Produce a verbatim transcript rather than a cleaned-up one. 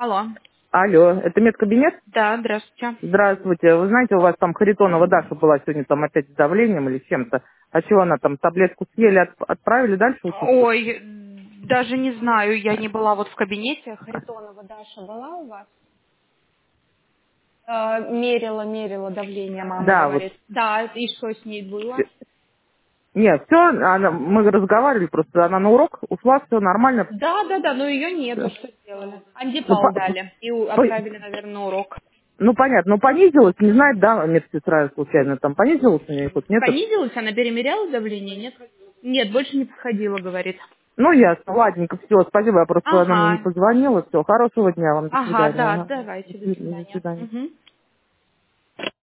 Алло. Алло, это медкабинет? Да, здравствуйте. Здравствуйте. Вы знаете, у вас там Харитонова Даша была сегодня там опять с давлением или с чем-то. А чего она там, таблетку съели, отп- отправили дальше учиться? Ой, даже не знаю, я не была вот в кабинете. Харитонова Даша была у вас? Э, мерила, мерила давление, мама Да, вот. говорит. Да, и что с ней было? всё- Нет, все, мы разговаривали, просто она на урок ушла, все нормально. Да, да, да, но ее нету, Всё. что сделали? Ну, Антипал по- дали и у- по- отправили, наверное, на урок. ну, понятно, ну понизилась, не знает, да, медсестра случайно там понизилась у нее, хоть нет? Понизилась, она перемеряла давление, нет? Нет, больше не подходила, говорит. Ну, ясно, ладненько, все, спасибо, я просто она мне не Ага, позвонила, все, хорошего дня вам, до ага, свидания. да, Ага. давайте, До до свидания. До свидания. свидания. Мгм.